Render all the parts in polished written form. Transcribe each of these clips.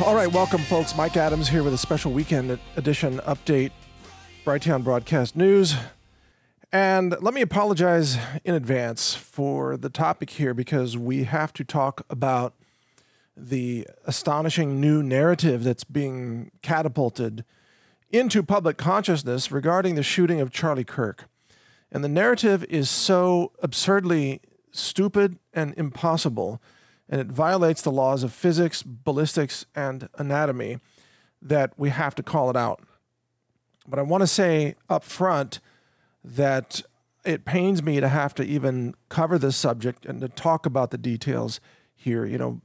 All right, welcome, folks. Mike Adams here with a special weekend edition update, Brighteon Broadcast News. And let me apologize in advance for the topic here because we have to talk about the astonishing new narrative that's being catapulted into public consciousness regarding the shooting of Charlie Kirk. And the narrative is so absurdly stupid and impossible, and it violates the laws of physics, ballistics, and anatomy, that we have to call it out. But I want to say up front that it pains me to have to even cover this subject and to talk about the details here,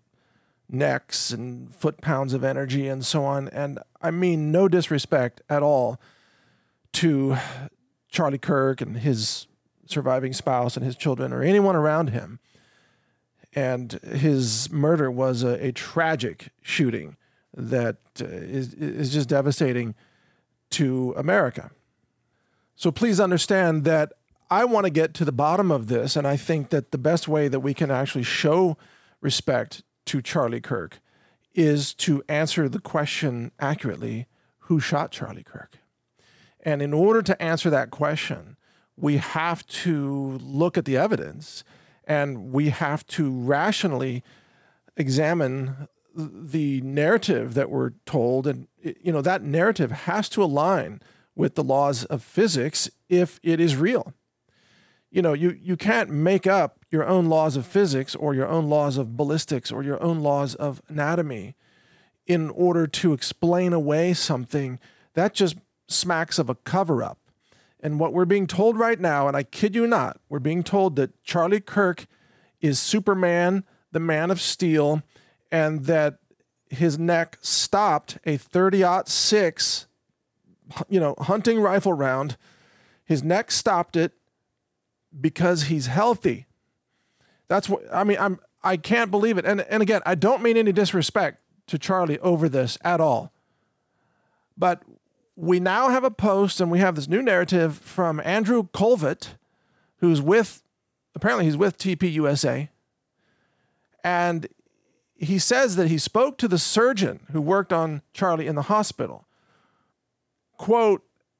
necks and foot-pounds of energy and so on. And I mean no disrespect at all to Charlie Kirk and his surviving spouse and his children or anyone around him. And his murder was a tragic shooting that is just devastating to America. So please understand that I want to get to the bottom of this, and I think that the best way that we can actually show respect to Charlie Kirk is to answer the question accurately, who shot Charlie Kirk? And in order to answer that question, we have to look at the evidence and we have to rationally examine the narrative that we're told. And, that narrative has to align with the laws of physics if it is real. You can't make up your own laws of physics or your own laws of ballistics or your own laws of anatomy in order to explain away something that just smacks of a cover-up. And what we're being told right now, and I kid you not, we're being told that Charlie Kirk is Superman, the Man of Steel, and that his neck stopped a .30-06, hunting rifle round. His neck stopped it because he's healthy. That's what I can't believe it. And again, I don't mean any disrespect to Charlie over this at all. But we now have a post and we have this new narrative from Andrew Colvett, who's apparently he's with TPUSA. And he says that he spoke to the surgeon who worked on Charlie in the hospital. Quote,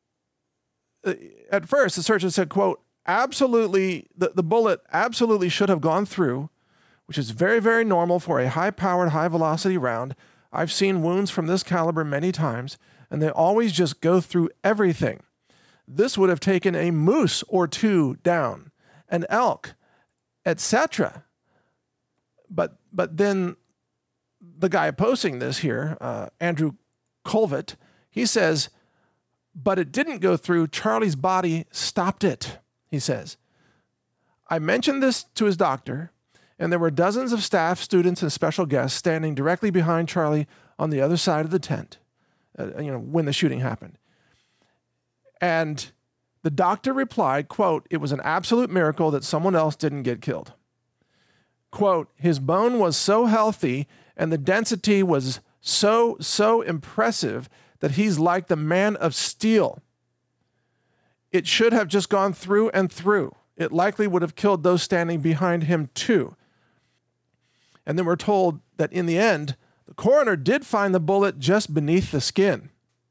at first the surgeon said, quote, absolutely, the bullet absolutely should have gone through, which is very, very normal for a high-powered, high-velocity round. I've seen wounds from this caliber many times, and they always just go through everything. This would have taken a moose or two down, an elk, etc. But then the guy posting this here, Andrew Colvett, he says, but it didn't go through. Charlie's body stopped it, he says. I mentioned this to his doctor, and there were dozens of staff, students, and special guests standing directly behind Charlie on the other side of the tent. When the shooting happened. And the doctor replied, quote, it was an absolute miracle that someone else didn't get killed. Quote, his bone was so healthy and the density was so impressive that he's like the Man of Steel. It should have just gone through and through. It likely would have killed those standing behind him too. And then we're told that in the end, the coroner did find the bullet just beneath the skin.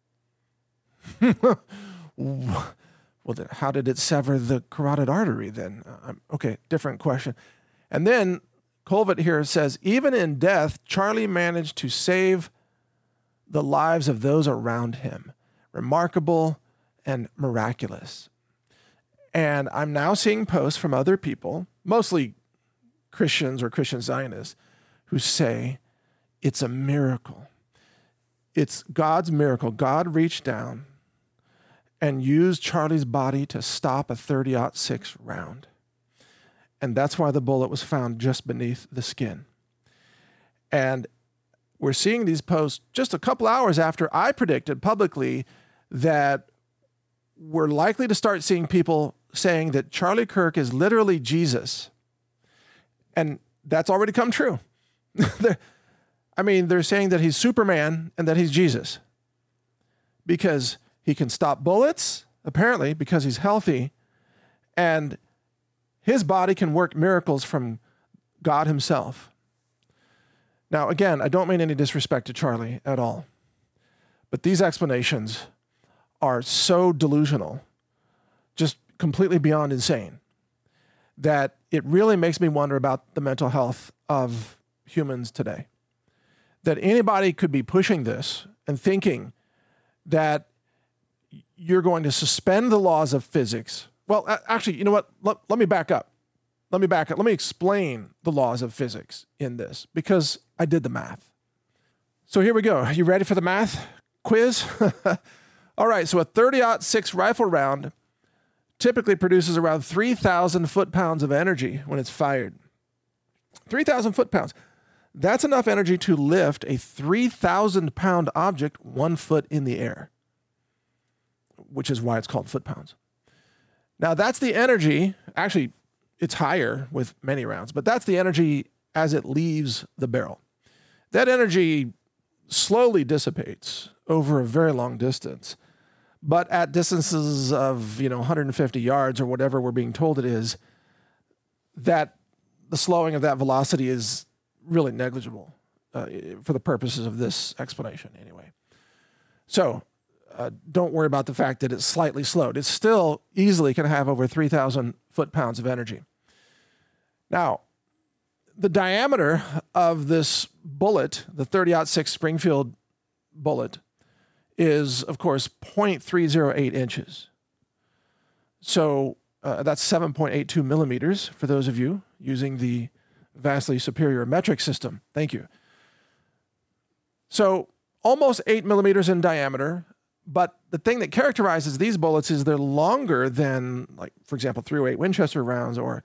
Well, then how did it sever the carotid artery then? Okay, different question. And then Colvett here says, even in death, Charlie managed to save the lives of those around him. Remarkable and miraculous. And I'm now seeing posts from other people, mostly Christians or Christian Zionists, who say, it's a miracle. It's God's miracle. God reached down and used Charlie's body to stop a .30-06 round. And that's why the bullet was found just beneath the skin. And we're seeing these posts just a couple hours after I predicted publicly that we're likely to start seeing people saying that Charlie Kirk is literally Jesus. And that's already come true. They're saying that he's Superman and that he's Jesus because he can stop bullets, apparently, because he's healthy, and his body can work miracles from God himself. Now, again, I don't mean any disrespect to Charlie at all, but these explanations are so delusional, just completely beyond insane, that it really makes me wonder about the mental health of humans today. That anybody could be pushing this and thinking that you're going to suspend the laws of physics. Well, actually, you know what? Let me back up. Let me explain the laws of physics in this, because I did the math. So here we go. Are you ready for the math quiz? All right, so a 30-06 rifle round typically produces around 3,000 foot-pounds of energy when it's fired. 3,000 foot-pounds. That's enough energy to lift a 3,000-pound object 1 foot in the air, which is why it's called foot-pounds. Now, that's the energy. Actually, it's higher with many rounds, but that's the energy as it leaves the barrel. That energy slowly dissipates over a very long distance, but at distances of 150 yards or whatever we're being told it is, that the slowing of that velocity is really negligible for the purposes of this explanation anyway. So don't worry about the fact that it's slightly slowed. It still easily can have over 3,000 foot-pounds of energy. Now, the diameter of this bullet, the 30-06 Springfield bullet, is, of course, 0.308 inches. So that's 7.82 millimeters for those of you using the vastly superior metric system. Thank you. So almost 8 millimeters in diameter, but the thing that characterizes these bullets is they're longer than, like, for example, .308 Winchester rounds or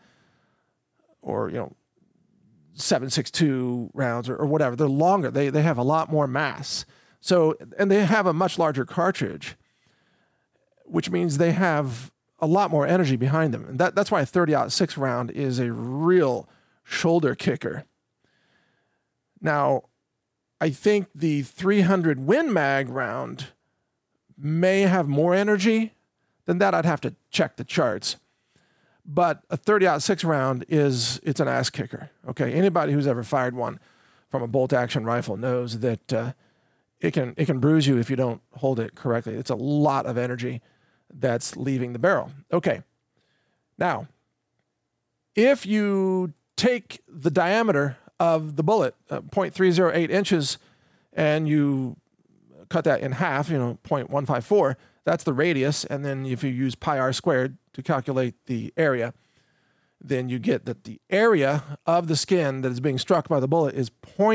7.62 rounds or whatever. They're longer. They have a lot more mass. So, and they have a much larger cartridge, which means they have a lot more energy behind them. And that's why a 30-06 round is a real shoulder kicker. Now, I think the 300 Win Mag round may have more energy than that. I'd have to check the charts. But a 30-06 round it's an ass kicker. Okay, anybody who's ever fired one from a bolt action rifle knows that it can bruise you if you don't hold it correctly. It's a lot of energy that's leaving the barrel. Okay, now if you take the diameter of the bullet, 0.308 inches, and you cut that in half, 0.154, that's the radius. And then if you use pi r squared to calculate the area, then you get that the area of the skin that is being struck by the bullet is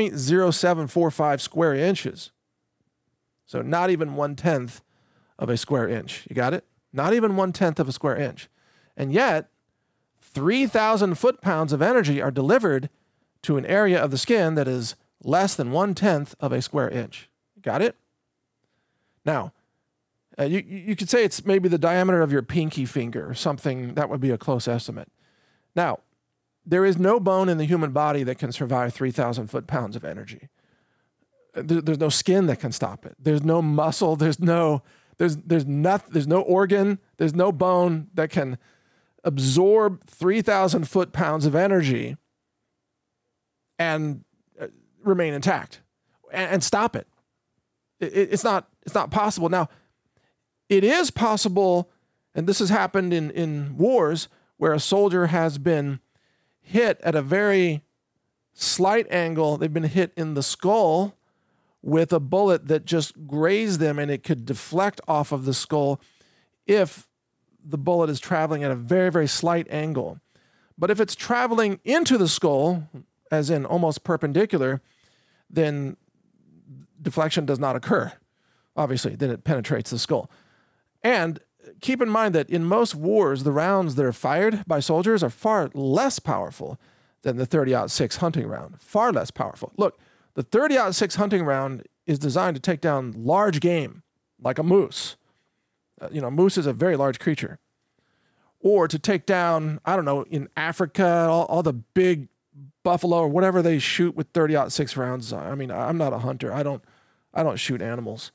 0.0745 square inches. So not even 1/10 of a square inch. You got it? Not even 1/10 of a square inch. And yet, 3,000 foot-pounds of energy are delivered to an area of the skin that is less than 1/10 of a square inch. Got it? Now, you could say it's maybe the diameter of your pinky finger or something. That would be a close estimate. Now, there is no bone in the human body that can survive 3,000 foot-pounds of energy. There's no skin that can stop it. There's no muscle. There's no organ. There's no bone that can absorb 3,000 foot-pounds of energy and remain intact and stop it. It's not possible. Now, it is possible, and this has happened in wars where a soldier has been hit at a very slight angle. They've been hit in the skull with a bullet that just grazed them, and it could deflect off of the skull if the bullet is traveling at a very, very slight angle. But if it's traveling into the skull, as in almost perpendicular, then deflection does not occur. Obviously, then it penetrates the skull. And keep in mind that in most wars, the rounds that are fired by soldiers are far less powerful than the 30-06 hunting round. Far less powerful. Look, the 30-06 hunting round is designed to take down large game, like a moose. A moose is a very large creature. Or to take down, I don't know, in Africa, all the big buffalo or whatever they shoot with 30-06 rounds. I mean, I'm not a hunter. I don't shoot animals.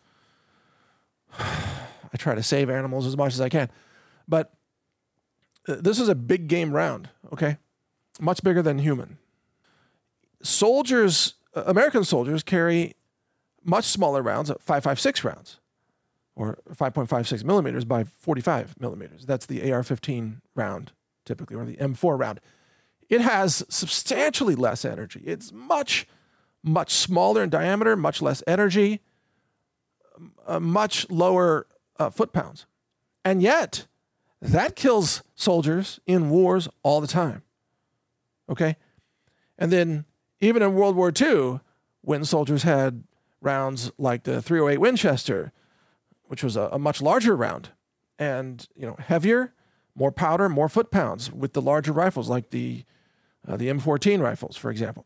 I try to save animals as much as I can. But this is a big game round, okay? Much bigger than human. Soldiers American soldiers carry much smaller rounds, 5.56 rounds, or 5.56 millimeters by 45 millimeters. That's the AR-15 round, typically, or the M4 round. It has substantially less energy. It's much, much smaller in diameter, much less energy, much lower foot-pounds. And yet, that kills soldiers in wars all the time. Okay? And then, even in World War II, when soldiers had rounds like the .308 Winchester, which was a much larger round, and heavier, more powder, more foot-pounds with the larger rifles like the M14 rifles, for example.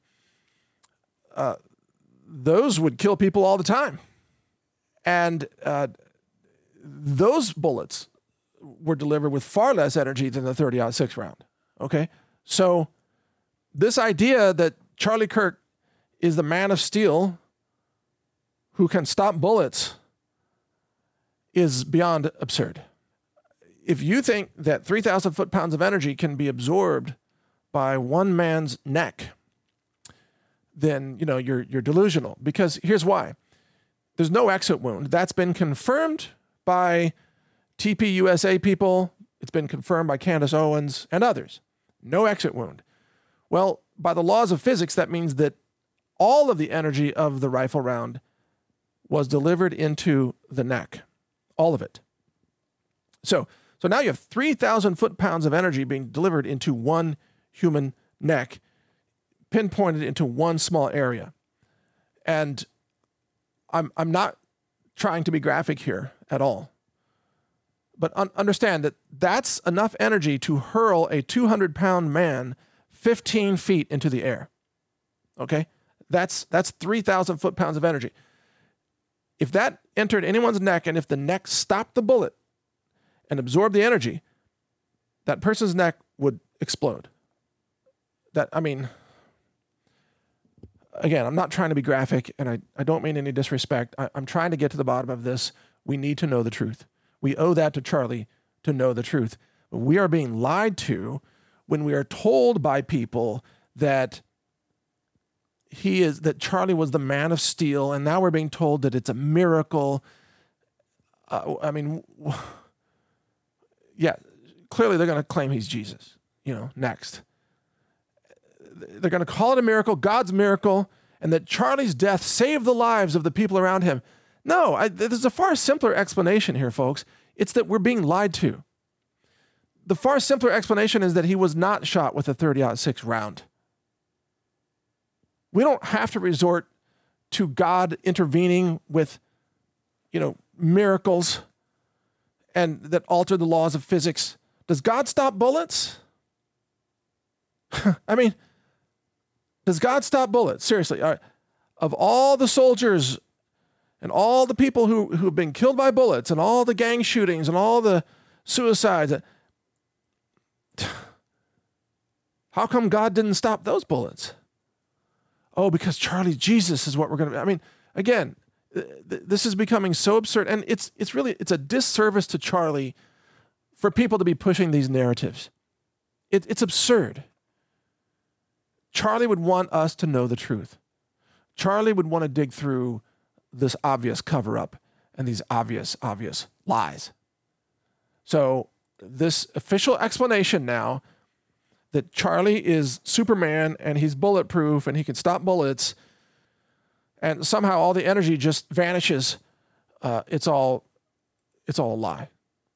Those would kill people all the time. And those bullets were delivered with far less energy than the 30-06 round. Okay? So this idea that Charlie Kirk is the man of steel who can stop bullets is beyond absurd. If you think that 3,000 foot-pounds of energy can be absorbed by one man's neck, then you're delusional. Because here's why. There's no exit wound. That's been confirmed by TPUSA people. It's been confirmed by Candace Owens and others. No exit wound. Well, by the laws of physics, that means that all of the energy of the rifle round was delivered into the neck. All of it. So now you have 3,000 foot-pounds of energy being delivered into one human neck, pinpointed into one small area. And I'm not trying to be graphic here at all. But understand that that's enough energy to hurl a 200-pound man 15 feet into the air. Okay? That's 3,000 foot-pounds of energy. If that entered anyone's neck, and if the neck stopped the bullet and absorbed the energy, that person's neck would explode. Again, I'm not trying to be graphic, and I don't mean any disrespect. I'm trying to get to the bottom of this. We need to know the truth. We owe that to Charlie to know the truth. We are being lied to when we are told by people that Charlie was the man of steel, and now we're being told that it's a miracle. Yeah, clearly they're going to claim he's Jesus, next. They're going to call it a miracle, God's miracle, and that Charlie's death saved the lives of the people around him. No, there's a far simpler explanation here, folks. It's that we're being lied to. The far simpler explanation is that he was not shot with a 30-06 round. We don't have to resort to God intervening with, miracles and that alter the laws of physics. Does God stop bullets? Does God stop bullets? Seriously, of all the soldiers and all the people who have been killed by bullets and all the gang shootings and all the suicides, how come God didn't stop those bullets? Oh, because Charlie Jesus is what we're going to... again, this is becoming so absurd, and it's a disservice to Charlie for people to be pushing these narratives. It's absurd. Charlie would want us to know the truth. Charlie would want to dig through this obvious cover-up and these obvious lies. So this official explanation now that Charlie is Superman and he's bulletproof and he can stop bullets and somehow all the energy just vanishes, it's all a lie.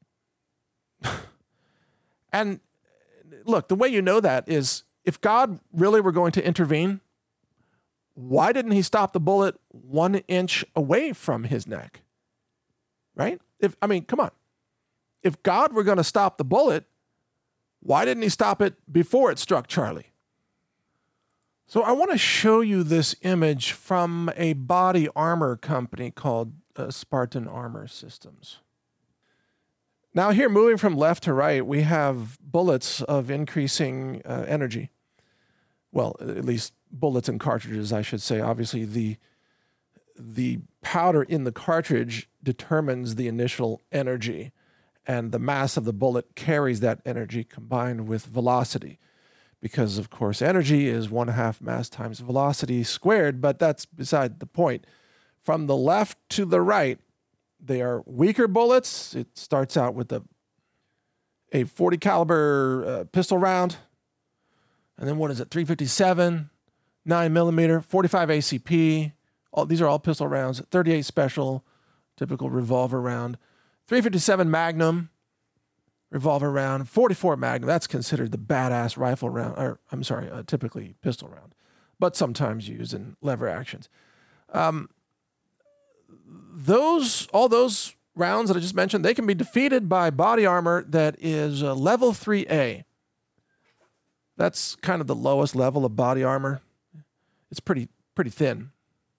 And look, the way you know that is, if God really were going to intervene, why didn't he stop the bullet 1 inch away from his neck? Right? Come on. If God were going to stop the bullet, why didn't he stop it before it struck Charlie? So I want to show you this image from a body armor company called Spartan Armor Systems. Now here, moving from left to right, we have bullets of increasing energy. Well, at least bullets and cartridges, I should say. Obviously, the powder in the cartridge determines the initial energy, and the mass of the bullet carries that energy combined with velocity. because, of course, energy is 1/2 mass times velocity squared, but that's beside the point. From the left to the right, they are weaker bullets. It starts out with a 40 caliber pistol round, and then what is it, 357, 9 millimeter, 45 ACP. These are all pistol rounds. 38 special, typical revolver round. 357 Magnum, revolver round. 44 Magnum, that's considered the badass rifle round, or I'm sorry, typically pistol round, but sometimes used in lever actions. All those rounds that I just mentioned, they can be defeated by body armor that is level 3A. That's kind of the lowest level of body armor. It's pretty thin.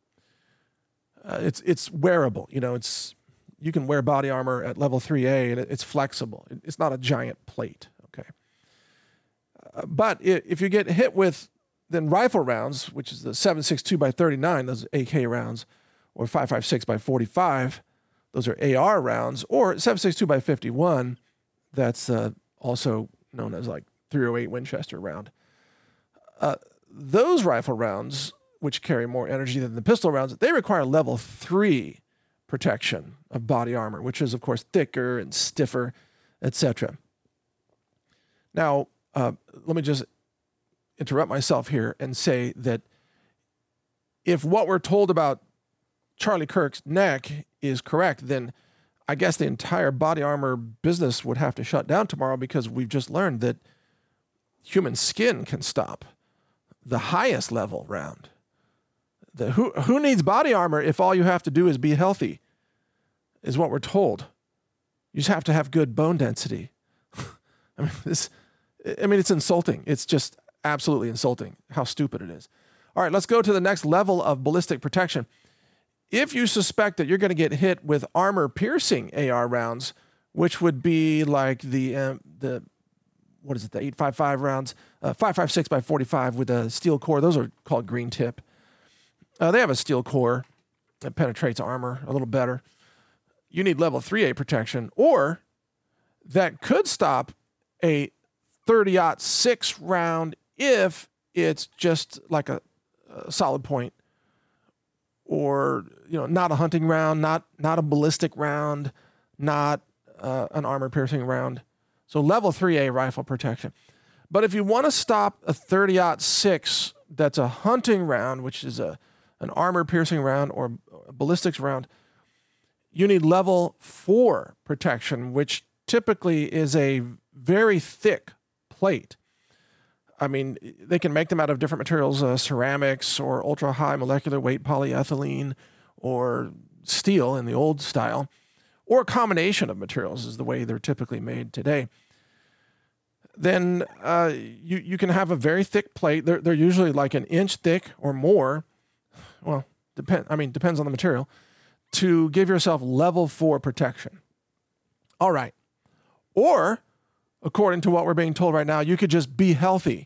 It's wearable. You can wear body armor at level 3A, and it's flexible. It's not a giant plate. Okay. But if you get hit with then rifle rounds, which is the 7.62 by 39, those AK rounds, or 5.56 by 45, those are AR rounds, or 7.62 by 51, that's also known as like 308 Winchester round. Those rifle rounds, which carry more energy than the pistol rounds, they require level 3 protection of body armor, which is, of course, thicker and stiffer, etc. Now, let me just interrupt myself here and say that if what we're told about Charlie Kirk's neck is correct, then I guess the entire body armor business would have to shut down tomorrow, because we've just learned that human skin can stop the highest level round. Who needs body armor if all you have to do is be healthy, is what we're told. You just have to have good bone density. It's insulting. It's just absolutely insulting how stupid it is. All right, let's go to the next level of ballistic protection. If you suspect that you're going to get hit with armor-piercing AR rounds, which would be like the 8.55 rounds, 5.56 by 45 with a steel core. Those are called green tip. They have a steel core that penetrates armor a little better. You need level 3A protection, or that could stop a 30-06 round if it's just like a solid point, or not a hunting round, not a ballistic round, not an armor-piercing round. So level 3A rifle protection. But if you want to stop a 30-06 that's a hunting round, which is an armor-piercing round or a ballistics round, you need level 4 protection, which typically is a very thick plate. They can make them out of different materials, ceramics or ultra-high molecular weight polyethylene or steel in the old style, or a combination of materials is the way they're typically made today. Then you can have a very thick plate. They're usually like an inch thick or more. Well, depends on the material, to give yourself level 4 protection. All right. Or, according to what we're being told right now, you could just be healthy,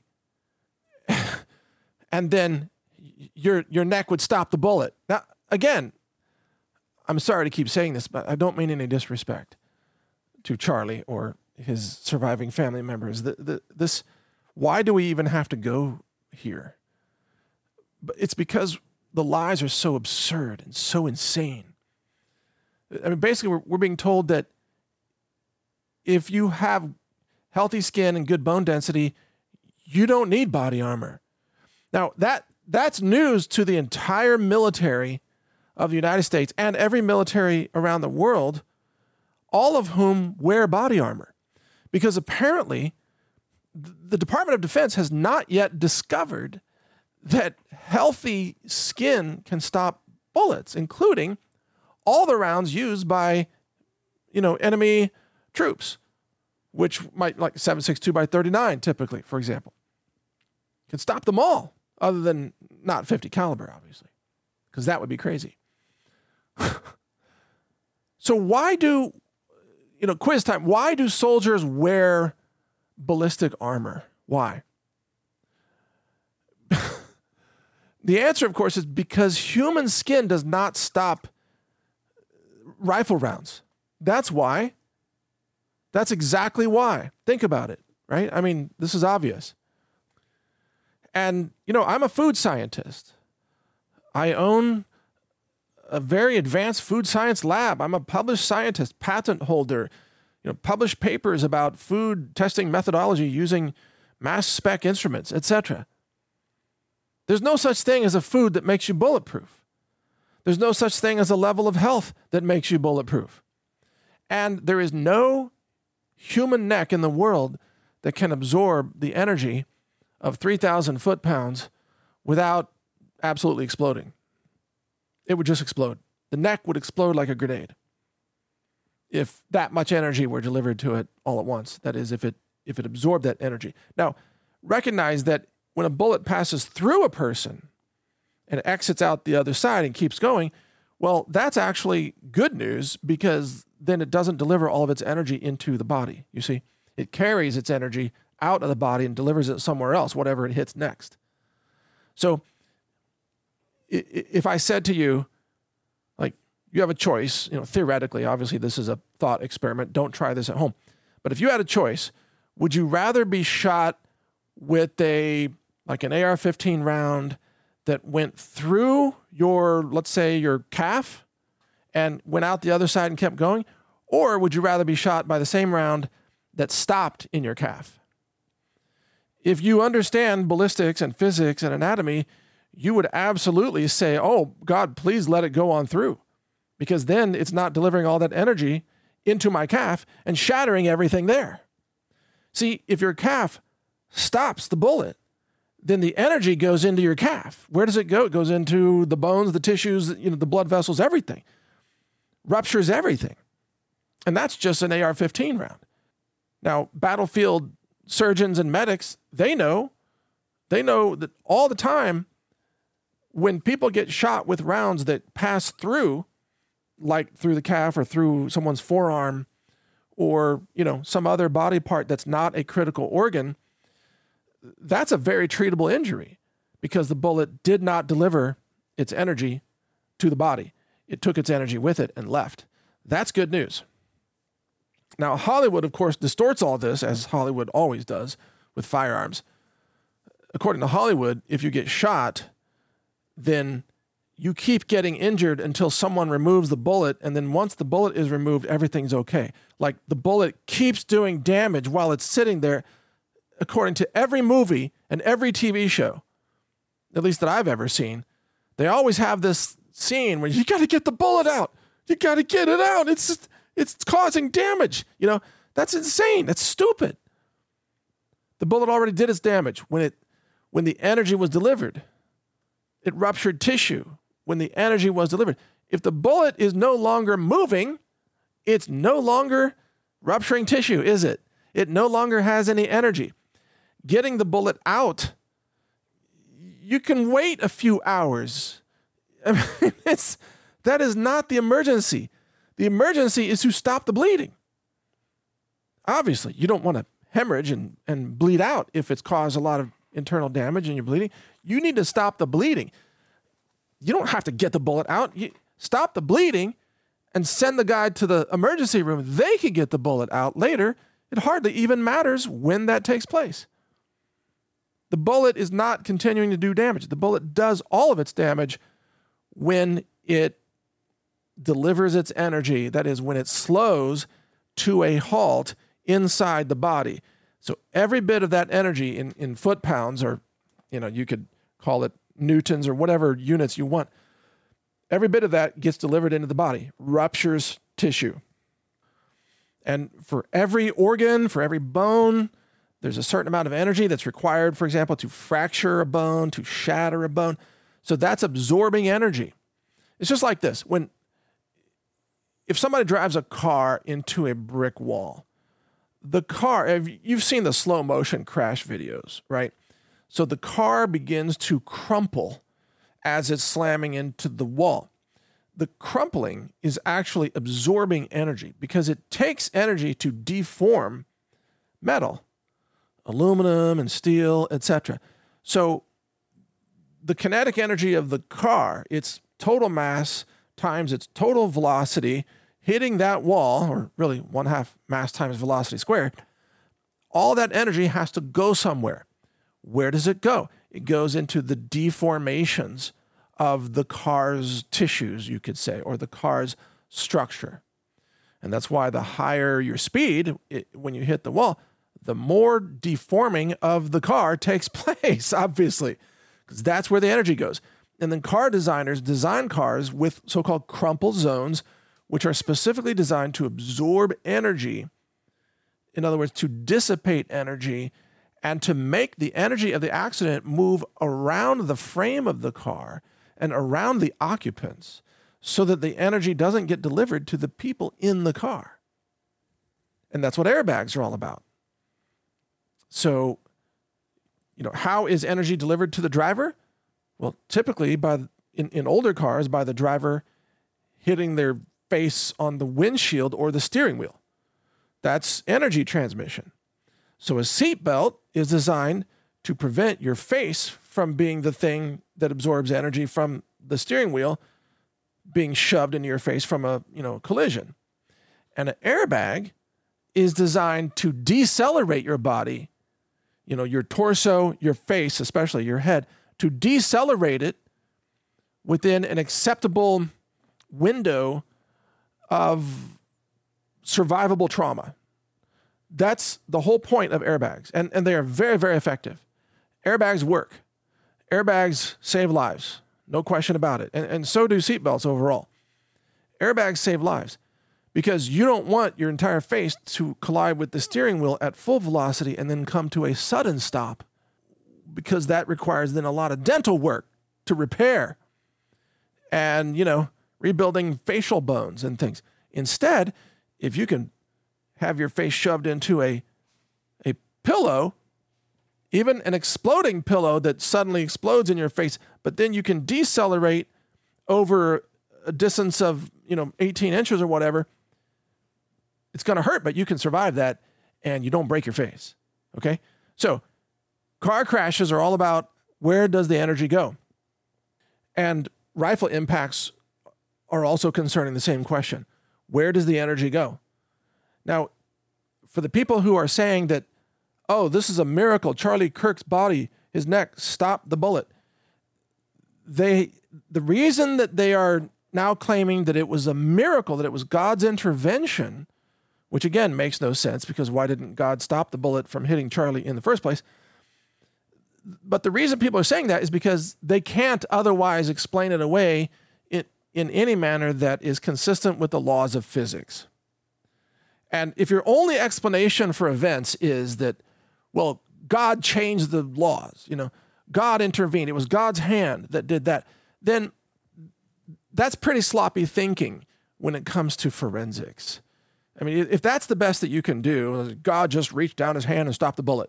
and then your neck would stop the bullet. Now, again, I'm sorry to keep saying this, but I don't mean any disrespect to Charlie or his surviving family members. Why do we even have to go here? But it's because the lies are so absurd and so insane. Basically, we're being told that if you have healthy skin and good bone density, you don't need body armor. Now, that's news to the entire military of the United States and every military around the world, all of whom wear body armor. Because apparently, the Department of Defense has not yet discovered that healthy skin can stop bullets, including all the rounds used by, enemy troops, which might, like 7.62 by 39, typically, for example, can stop them all, other than not 50 caliber, obviously, because that would be crazy. So why do, quiz time, why do soldiers wear ballistic armor? Why? The answer, of course, is because human skin does not stop rifle rounds. That's why. That's exactly why. Think about it, right? This is obvious. And, I'm a food scientist. I own a very advanced food science lab. I'm a published scientist, patent holder, published papers about food testing methodology using mass spec instruments, etc. There's no such thing as a food that makes you bulletproof. There's no such thing as a level of health that makes you bulletproof. And there is no human neck in the world that can absorb the energy of 3,000 foot-pounds without absolutely exploding. It would just explode. The neck would explode like a grenade if that much energy were delivered to it all at once. That is, if it absorbed that energy. Now, recognize that when a bullet passes through a person and exits out the other side and keeps going, well, that's actually good news, because then it doesn't deliver all of its energy into the body. You see, it carries its energy out of the body and delivers it somewhere else, whatever it hits next. So if I said to you, like, you have a choice, theoretically, obviously this is a thought experiment. Don't try this at home. But if you had a choice, would you rather be shot with an AR-15 round that went through let's say your calf and went out the other side and kept going? Or would you rather be shot by the same round that stopped in your calf? If you understand ballistics and physics and anatomy, you would absolutely say, oh, God, please let it go on through, because then it's not delivering all that energy into my calf and shattering everything there. See, if your calf stops the bullet, then the energy goes into your calf. Where does it go? It goes into the bones, the tissues, the blood vessels, everything. Ruptures everything. And that's just an AR-15 round. Now, battlefield surgeons and medics, they know that all the time when people get shot with rounds that pass through, like through the calf or through someone's forearm or, some other body part that's not a critical organ, that's a very treatable injury, because the bullet did not deliver its energy to the body. It took its energy with it and left. That's good news. Now, Hollywood, of course, distorts all this, as Hollywood always does with firearms. According to Hollywood, if you get shot, then you keep getting injured until someone removes the bullet, and then once the bullet is removed, everything's okay. Like, the bullet keeps doing damage while it's sitting there. According to every movie and every TV show, at least that I've ever seen, they always have this scene where you got to get the bullet out. You got to get it out. It's causing damage. That's insane. That's stupid. The bullet already did its damage. When the energy was delivered, it ruptured tissue when the energy was delivered. If the bullet is no longer moving, it's no longer rupturing tissue, is it? It no longer has any energy. Getting the bullet out, you can wait a few hours. That is not the emergency. The emergency is to stop the bleeding. Obviously, you don't want to hemorrhage and bleed out if it's caused a lot of internal damage and you're bleeding. You need to stop the bleeding. You don't have to get the bullet out. You stop the bleeding and send the guy to the emergency room. They can get the bullet out later. It hardly even matters when that takes place. The bullet is not continuing to do damage. The bullet does all of its damage when it delivers its energy. That is, when it slows to a halt inside the body. So every bit of that energy in foot-pounds, or you could call it newtons or whatever units you want, every bit of that gets delivered into the body, ruptures tissue. And for every organ, for every bone, there's a certain amount of energy that's required, for example, to fracture a bone, to shatter a bone. So that's absorbing energy. It's just like this. If somebody drives a car into a brick wall, the car, you've seen the slow motion crash videos, right? So the car begins to crumple as it's slamming into the wall. The crumpling is actually absorbing energy because it takes energy to deform metal, aluminum and steel, etc. So the kinetic energy of the car, its total mass times its total velocity hitting that wall, or really 1/2 mass times velocity squared, all that energy has to go somewhere. Where does it go? It goes into the deformations of the car's tissues, you could say, or the car's structure. And that's why the higher your speed, when you hit the wall, the more deforming of the car takes place, obviously, because that's where the energy goes. And then car designers design cars with so-called crumple zones, which are specifically designed to absorb energy. In other words, to dissipate energy and to make the energy of the accident move around the frame of the car and around the occupants so that the energy doesn't get delivered to the people in the car. And that's what airbags are all about. So, how is energy delivered to the driver? Well, typically in older cars, by the driver hitting their face on the windshield or the steering wheel. That's energy transmission. So a seatbelt is designed to prevent your face from being the thing that absorbs energy from the steering wheel being shoved into your face from a collision. And an airbag is designed to decelerate your body, your torso, your face, especially your head, to decelerate it within an acceptable window of survivable trauma. That's the whole point of airbags. And they are very, very effective. Airbags work. Airbags save lives. No question about it. And so do seatbelts overall. Airbags save lives because you don't want your entire face to collide with the steering wheel at full velocity and then come to a sudden stop, because that requires then a lot of dental work to repair and, rebuilding facial bones and things. Instead, if you can have your face shoved into a pillow, even an exploding pillow that suddenly explodes in your face, but then you can decelerate over a distance of, 18 inches or whatever, it's going to hurt, but you can survive that and you don't break your face. Okay? So car crashes are all about where does the energy go? And rifle impacts are also concerning the same question. Where does the energy go? Now, for the people who are saying that, oh, this is a miracle, Charlie Kirk's body, his neck stopped the bullet, the reason that they are now claiming that it was a miracle, that it was God's intervention, which again makes no sense, because why didn't God stop the bullet from hitting Charlie in the first place? But the reason people are saying that is because they can't otherwise explain it away in any manner that is consistent with the laws of physics. And if your only explanation for events is that, well, God changed the laws, God intervened, it was God's hand that did that, then that's pretty sloppy thinking when it comes to forensics. I mean, if that's the best that you can do, God just reached down his hand and stopped the bullet,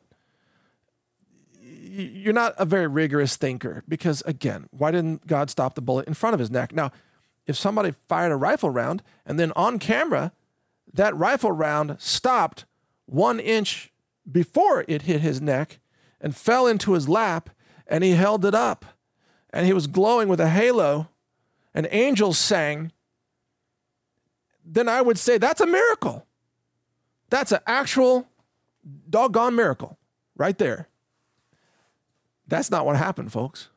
you're not a very rigorous thinker, because, again, why didn't God stop the bullet in front of his neck? Now, if somebody fired a rifle round and then on camera, that rifle round stopped 1 inch before it hit his neck and fell into his lap, and he held it up, and he was glowing with a halo, and angels sang, then I would say that's a miracle. That's an actual doggone miracle right there. That's not what happened, folks.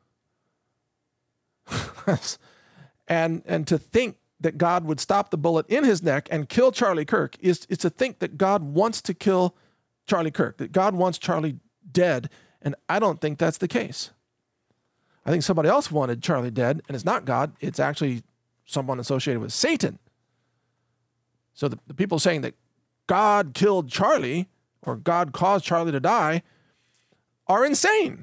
And to think that God would stop the bullet in his neck and kill Charlie Kirk is to think that God wants to kill Charlie Kirk, that God wants Charlie dead, and I don't think that's the case. I think somebody else wanted Charlie dead, and it's not God, it's actually someone associated with Satan. So the people saying that God killed Charlie or God caused Charlie to die are insane.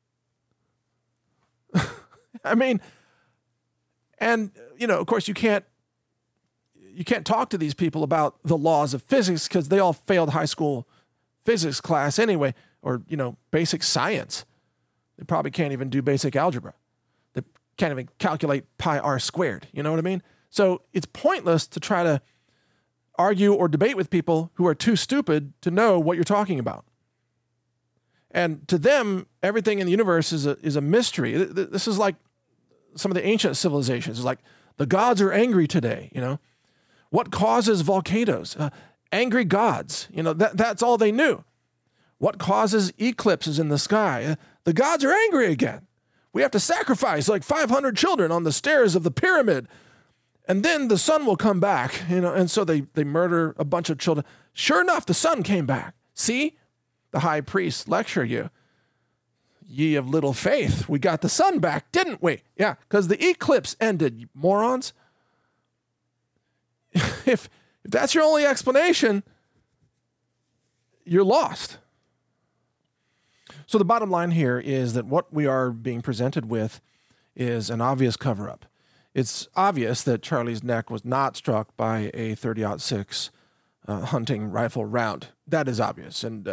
I mean, and, of course, you can't talk to these people about the laws of physics because they all failed high school physics class anyway, or, basic science. They probably can't even do basic algebra. They can't even calculate pi r squared. You know what I mean? So it's pointless to try to argue or debate with people who are too stupid to know what you're talking about. And to them, everything in the universe is a mystery. This is like some of the ancient civilizations. It's like the gods are angry today. What causes volcanoes? Angry gods. That's all they knew. What causes eclipses in the sky? The gods are angry again. We have to sacrifice like 500 children on the stairs of the pyramid. And then the sun will come back, and so they murder a bunch of children. Sure enough, the sun came back. See? The high priest lecture you. Ye of little faith, we got the sun back, didn't we? Yeah, because the eclipse ended, you morons. If that's your only explanation, you're lost. So the bottom line here is that what we are being presented with is an obvious cover-up. It's obvious that Charlie's neck was not struck by a .30-06 hunting rifle round. That is obvious. And,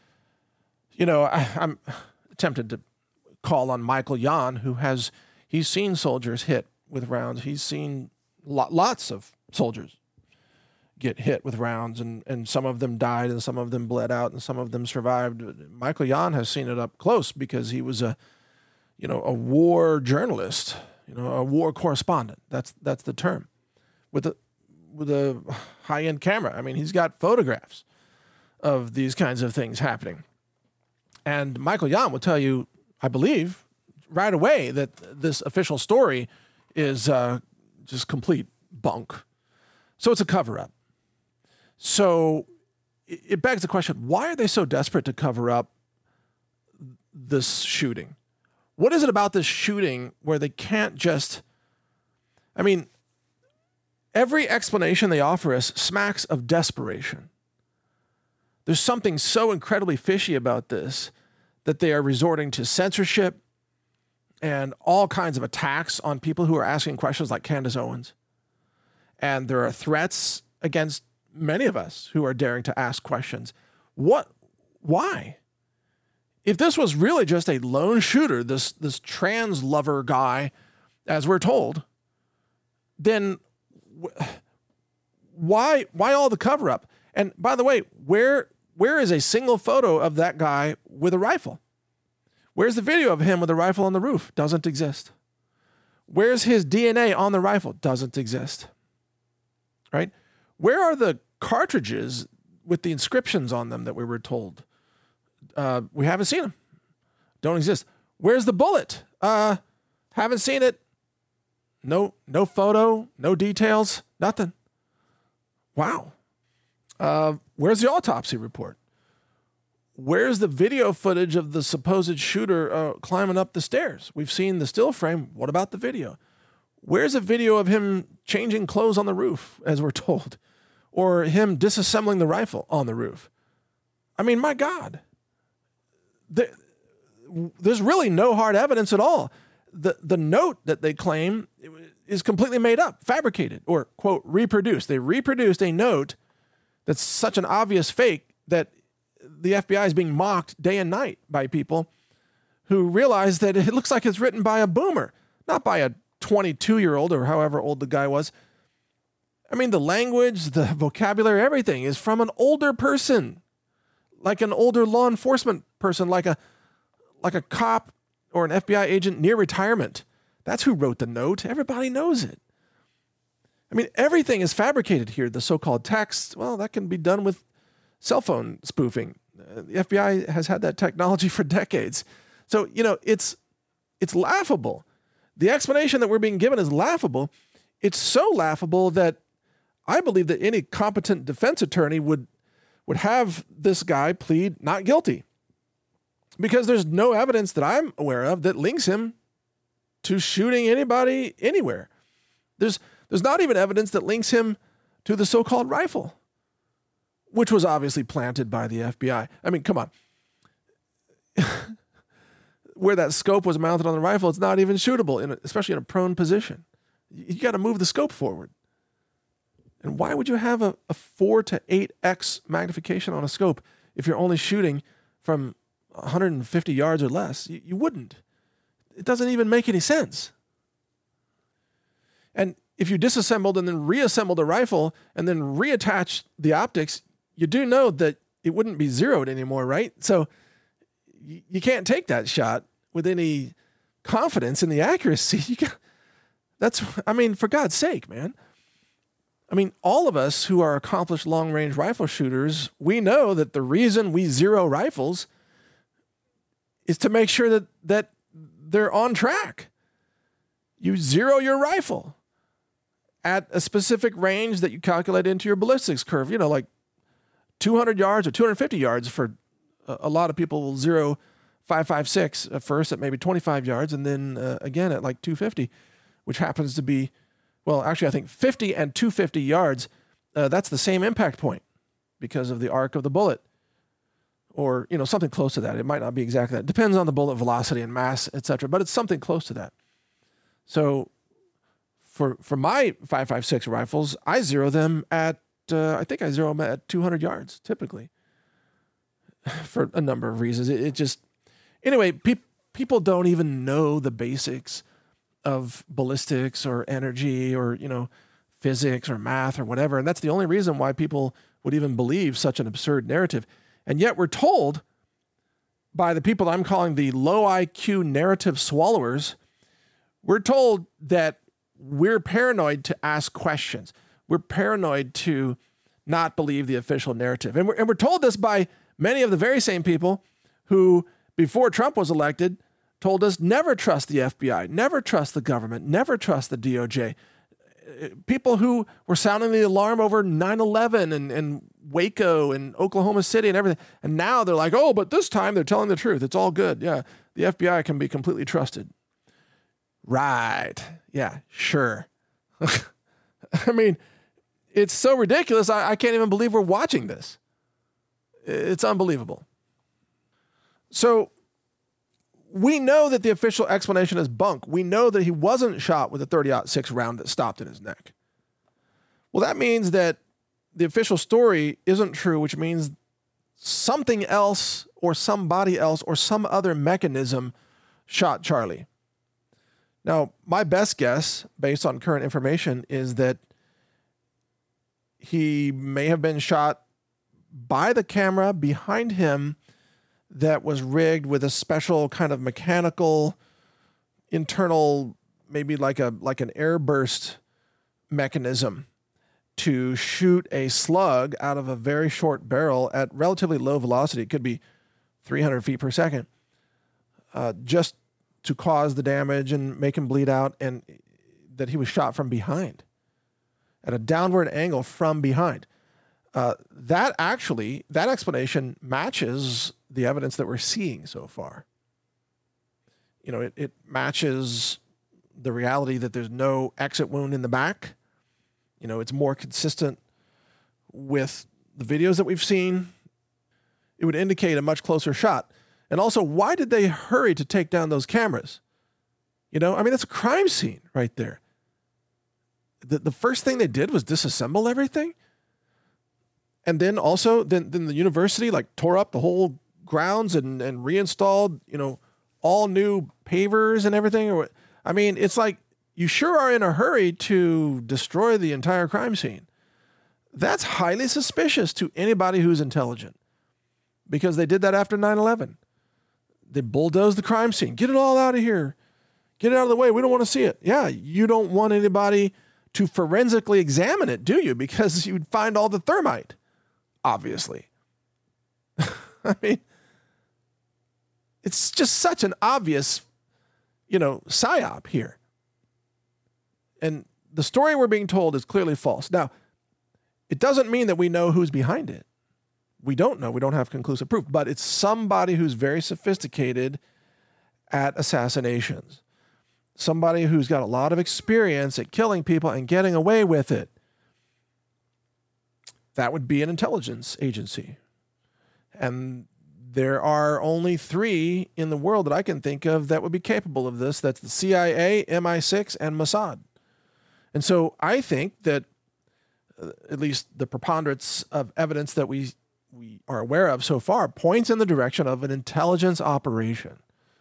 I'm tempted to call on Michael Yon, he's seen soldiers hit with rounds. He's seen lots of soldiers get hit with rounds, and some of them died, and some of them bled out, and some of them survived. Michael Yon has seen it up close because he was a war journalist, a war correspondent. That's the term, with a high-end camera. I mean, he's got photographs of these kinds of things happening, and Michael Yon will tell you, I believe, right away that this official story is just complete bunk. So it's a cover-up. So it begs the question, why are they so desperate to cover up this shooting? What is it about this shooting where they can't just... every explanation they offer us smacks of desperation. There's something so incredibly fishy about this that they are resorting to censorship and all kinds of attacks on people who are asking questions like Candace Owens. And there are threats against many of us who are daring to ask questions. Why? If this was really just a lone shooter, this trans lover guy, as we're told, then why all the cover up? And by the way, where is a single photo of that guy with a rifle? Where's the video of him with a rifle on the roof? Doesn't exist. Where's his DNA on the rifle? Doesn't exist. Right? Where are the cartridges with the inscriptions on them that we were told? We haven't seen them. Don't exist. Where's the bullet? Haven't seen it. No photo, no details, nothing. Wow. Where's the autopsy report? Where's the video footage of the supposed shooter climbing up the stairs? We've seen the still frame. What about the video? Where's a video of him changing clothes on the roof, as we're told? Or him disassembling the rifle on the roof? I mean, my God. There's really no hard evidence at all. The note that they claim is completely made up, fabricated, or, quote, reproduced. They reproduced a note that's such an obvious fake that the FBI is being mocked day and night by people who realize that it looks like it's written by a boomer, not by a 22-year-old or however old the guy was. I mean, the language, the vocabulary, everything is from an older person, like an older law enforcement person, like a cop or an FBI agent near retirement. That's who wrote the note. Everybody knows it. I mean, everything is fabricated here. The so-called text, well, that can be done with cell phone spoofing. The FBI has had that technology for decades. So, it's laughable. The explanation that we're being given is laughable. It's so laughable that I believe that any competent defense attorney would have this guy plead not guilty, because there's no evidence that I'm aware of that links him to shooting anybody anywhere. There's not even evidence that links him to the so-called rifle, which was obviously planted by the FBI. I mean, come on. Where that scope was mounted on the rifle, it's not even shootable, especially in a prone position. You got to move the scope forward. And why would you have a 4 to 8x magnification on a scope if you're only shooting from 150 yards or less? You wouldn't. It doesn't even make any sense. And if you disassembled and then reassembled a rifle and then reattached the optics, you do know that it wouldn't be zeroed anymore, right? So you can't take that shot with any confidence in the accuracy. For God's sake, man. I mean, all of us who are accomplished long-range rifle shooters, we know that the reason we zero rifles is to make sure that they're on track. You zero your rifle at a specific range that you calculate into your ballistics curve, like 200 yards or 250 yards for a lot of people will zero 5.56 at first at maybe 25 yards and then again at like 250, which happens to be, well, actually I think 50 and 250 yards, that's the same impact point because of the arc of the bullet or, something close to that. It might not be exactly that. It depends on the bullet velocity and mass, etc., but it's something close to that. So for my 5.56 rifles, I zero them at, I think I zero them at 200 yards typically for a number of reasons. It just, anyway, people don't even know the basics of ballistics or energy or, physics or math or whatever. And that's the only reason why people would even believe such an absurd narrative. And yet we're told by the people I'm calling the low IQ narrative swallowers, we're told that we're paranoid to ask questions. We're paranoid to not believe the official narrative. And we're told this by many of the very same people who, before Trump was elected, told us never trust the FBI, never trust the government, never trust the DOJ. People who were sounding the alarm over 9/11 and Waco and Oklahoma City and everything. And now they're like, oh, but this time they're telling the truth. It's all good. Yeah, the FBI can be completely trusted. Right. Yeah, sure. I mean, it's so ridiculous. I can't even believe we're watching this. It's unbelievable. So we know that the official explanation is bunk. We know that he wasn't shot with a 30-06 round that stopped in his neck. Well, that means that the official story isn't true, which means something else or somebody else or some other mechanism shot Charlie. Now, my best guess, based on current information, is that he may have been shot by the camera behind him that was rigged with a special kind of mechanical internal, maybe like an airburst mechanism to shoot a slug out of a very short barrel at relatively low velocity. It could be 300 feet per second, just to cause the damage and make him bleed out, and that he was shot from behind at a downward angle from behind. That explanation matches the evidence that we're seeing so far. It matches the reality that there's no exit wound in the back. It's more consistent with the videos that we've seen. It would indicate a much closer shot. And also, why did they hurry to take down those cameras? That's a crime scene right there. The first thing they did was disassemble everything. And then also, then the university tore up the whole grounds and reinstalled, all new pavers and everything. It's like, you sure are in a hurry to destroy the entire crime scene. That's highly suspicious to anybody who's intelligent, because they did that after 9/11. They bulldozed the crime scene. Get it all out of here. Get it out of the way. We don't want to see it. Yeah, you don't want anybody to forensically examine it, do you? Because you'd find all the thermite, obviously. It's just such an obvious, psyop here. And the story we're being told is clearly false. Now, it doesn't mean that we know who's behind it. We don't know. We don't have conclusive proof. But it's somebody who's very sophisticated at assassinations. Somebody who's got a lot of experience at killing people and getting away with it. That would be an intelligence agency. And there are only 3 in the world that I can think of that would be capable of this. That's the CIA, MI6, and Mossad. And so I think that at least the preponderance of evidence that we are aware of so far points in the direction of an intelligence operation.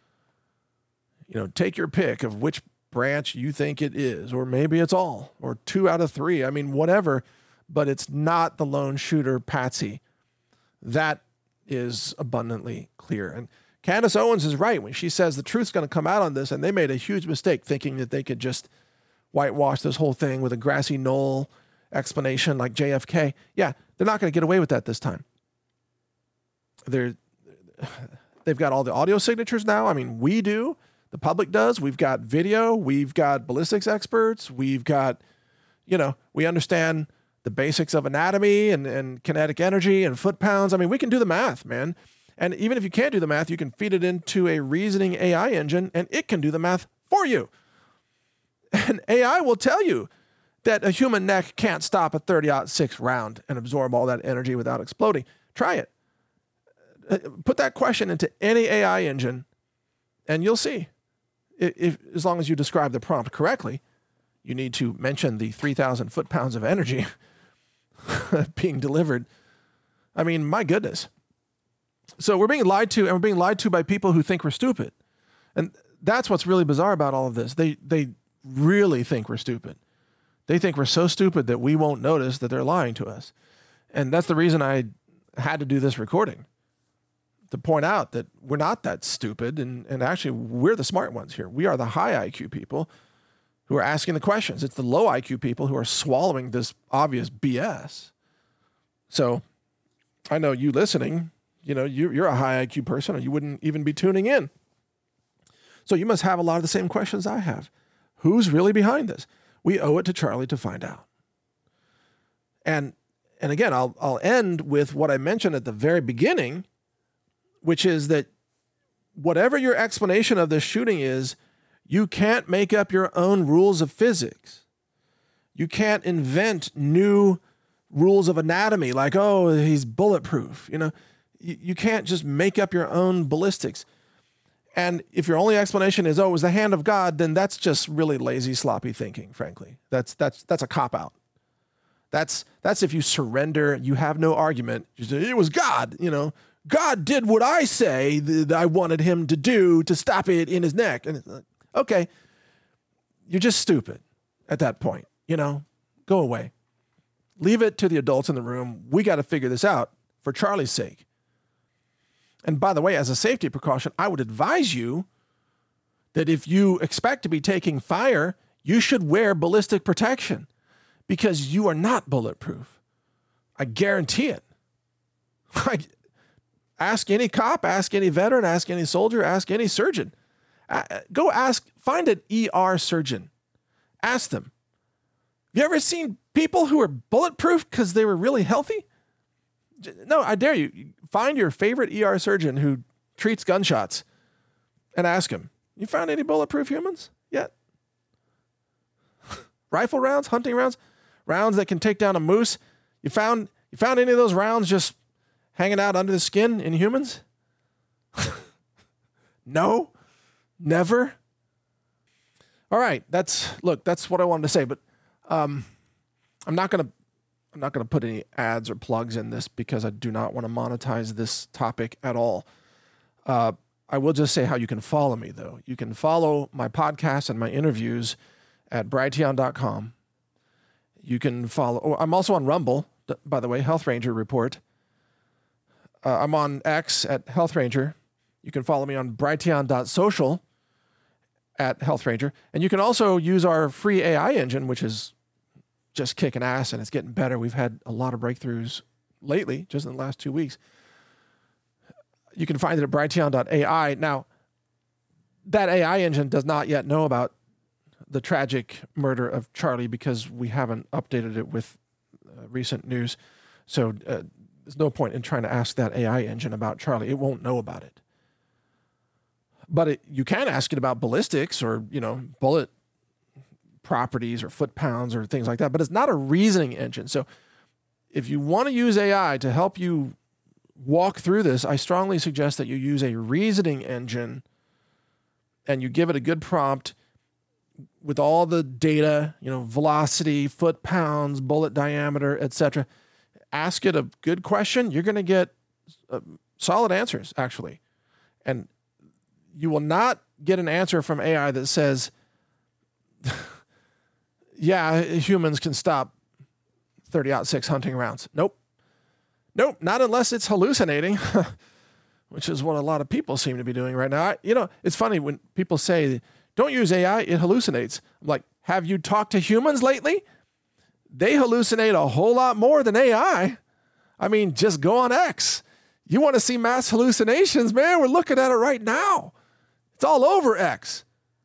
Take your pick of which branch you think it is, or maybe it's all, or 2 out of 3. Whatever, but it's not the lone shooter patsy. That is abundantly clear. And Candace Owens is right when she says the truth's going to come out on this, and they made a huge mistake thinking that they could just whitewash this whole thing with a grassy knoll explanation like JFK. Yeah, they're not going to get away with that this time. They They've got all the audio signatures now. I mean, we do. The public does. We've got video. We've got ballistics experts. We've got, we understand the basics of anatomy and kinetic energy and foot-pounds. I mean, we can do the math, man. And even if you can't do the math, you can feed it into a reasoning AI engine, and it can do the math for you. And AI will tell you that a human neck can't stop a 30-06 round and absorb all that energy without exploding. Try it. Put that question into any AI engine, and you'll see. As long as you describe the prompt correctly, you need to mention the 3,000 foot-pounds of energy being delivered. I mean, my goodness. So we're being lied to, and we're being lied to by people who think we're stupid. And that's what's really bizarre about all of this. They really think we're stupid. They think we're so stupid that we won't notice that they're lying to us. And that's the reason I had to do this recording, to point out that we're not that stupid, and actually we're the smart ones here. We are the high IQ people who are asking the questions. It's the low IQ people who are swallowing this obvious BS. So I know you listening, you're a high IQ person, or you wouldn't even be tuning in. So you must have a lot of the same questions I have. Who's really behind this? We owe it to Charlie to find out. And again, I'll end with what I mentioned at the very beginning, which is that whatever your explanation of this shooting is, you can't make up your own rules of physics. You can't invent new rules of anatomy like, oh, he's bulletproof. You can't just make up your own ballistics. And if your only explanation is, oh, it was the hand of God, then that's just really lazy, sloppy thinking, frankly. That's a cop-out. That's if you surrender, you have no argument. You say, it was God, God did what I say that I wanted him to do to stop it in his neck. And it's like, okay, you're just stupid at that point, go away. Leave it to the adults in the room. We got to figure this out for Charlie's sake. And by the way, as a safety precaution, I would advise you that if you expect to be taking fire, you should wear ballistic protection, because you are not bulletproof. I guarantee it. Ask any cop, ask any veteran, ask any soldier, ask any surgeon. Find an ER surgeon. Ask them. Have you ever seen people who are bulletproof because they were really healthy? No, I dare you. Find your favorite ER surgeon who treats gunshots and ask him, you found any bulletproof humans yet? Rifle rounds, hunting rounds, rounds that can take down a moose. You found any of those rounds just hanging out under the skin in humans? No, never. All right, that's what I wanted to say, but I'm not going to put any ads or plugs in this because I do not want to monetize this topic at all. I will just say how you can follow me, though. You can follow my podcast and my interviews at brighteon.com. You can follow... I'm also on Rumble, by the way, Health Ranger Report. I'm on X at Health Ranger. You can follow me on brighteon.social at Health Ranger. And you can also use our free AI engine, which is just kicking ass, and it's getting better. We've had a lot of breakthroughs lately, just in the last 2 weeks. You can find it at brighteon.ai. Now, that AI engine does not yet know about the tragic murder of Charlie because we haven't updated it with recent news. So there's no point in trying to ask that AI engine about Charlie. It won't know about it. But you can ask it about ballistics or, bullet properties or foot-pounds or things like that. But it's not a reasoning engine. So if you want to use AI to help you walk through this, I strongly suggest that you use a reasoning engine and you give it a good prompt with all the data, velocity, foot-pounds, bullet diameter, etc. Ask it a good question. You're going to get solid answers, actually. And you will not get an answer from AI that says, yeah, humans can stop 30-06 hunting rounds. Nope, not unless it's hallucinating, which is what a lot of people seem to be doing right now. It's funny when people say, don't use AI, it hallucinates. I'm like, have you talked to humans lately? They hallucinate a whole lot more than AI. I mean, just go on X. You want to see mass hallucinations, man? We're looking at it right now. It's all over X.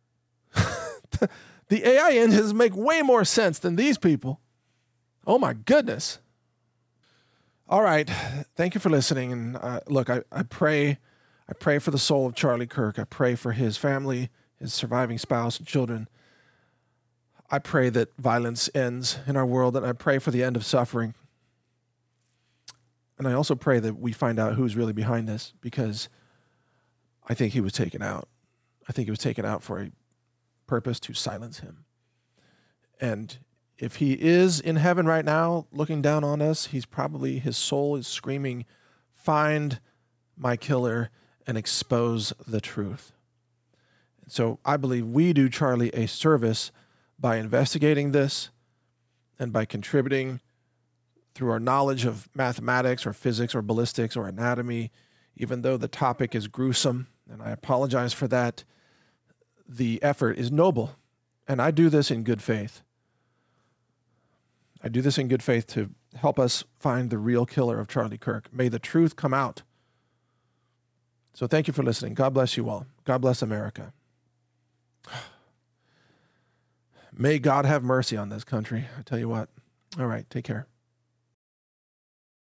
The AI engines make way more sense than these people. Oh my goodness. All right. Thank you for listening. And look, I pray for the soul of Charlie Kirk. I pray for his family, his surviving spouse and children. I pray that violence ends in our world, and I pray for the end of suffering. And I also pray that we find out who's really behind this, because I think he was taken out. I think he was taken out for a purpose to silence him. And if he is in heaven right now looking down on us, his soul is screaming, find my killer and expose the truth. And so I believe we do Charlie a service by investigating this and by contributing through our knowledge of mathematics or physics or ballistics or anatomy, even though the topic is gruesome, and I apologize for that. The effort is noble, and I do this in good faith. I do this in good faith to help us find the real killer of Charlie Kirk. May the truth come out. So thank you for listening. God bless you all. God bless America. May God have mercy on this country. I tell you what. All right, take care.